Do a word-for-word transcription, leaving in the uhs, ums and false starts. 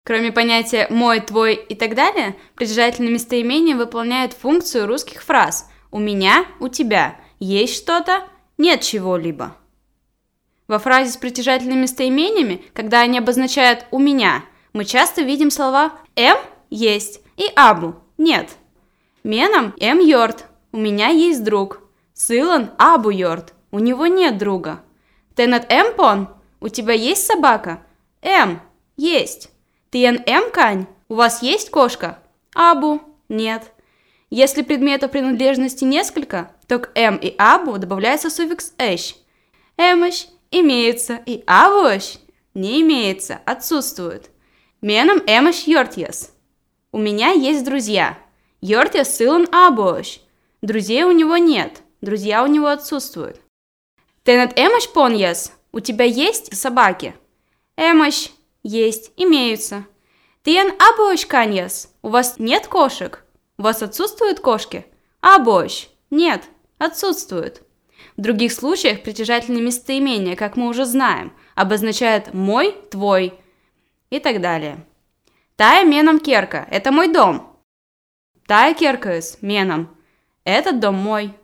Кроме понятия «мой», «твой» и так далее, притяжательные местоимения выполняют функцию русских фраз «у меня», «у тебя», «есть что-то», «нет чего-либо». Во фразе с притяжательными местоимениями, когда они обозначают «у меня», мы часто видим слова «эм» – «есть» и «абу» – «нет». Менам «эм йорт» – «у меня есть друг». Сылан «абу йорт» – «у него нет друга». Тенат «эм пон» – «у тебя есть собака?» «Эм» – «есть». Тиен «эм кань» – «у вас есть кошка?» «Абу» – «нет». Если предметов принадлежности несколько, то к «эм» и «абу» добавляется суффикс «эщ». «Эмэщ» имеется, и «абуэщ» не имеется, отсутствует. Менам «эмэщ йортьяс» – «у меня есть друзья». Йортьяс сылан «абуэщ» – друзей у него нет, друзья у него отсутствуют. Тенат «эмэщ поньяс» – «у тебя есть собаки?» «Эмэщ» – «есть, имеются». Тиен «абуэщ каньяс» – «у вас нет кошек?» «У вас отсутствуют кошки?» «Абуэщ» – «нет, отсутствуют». В других случаях притяжательные местоимения, как мы уже знаем, обозначают «мой», «твой» и так далее. Тая менам керка – это мой дом. Тая керкаес менам – этот дом мой.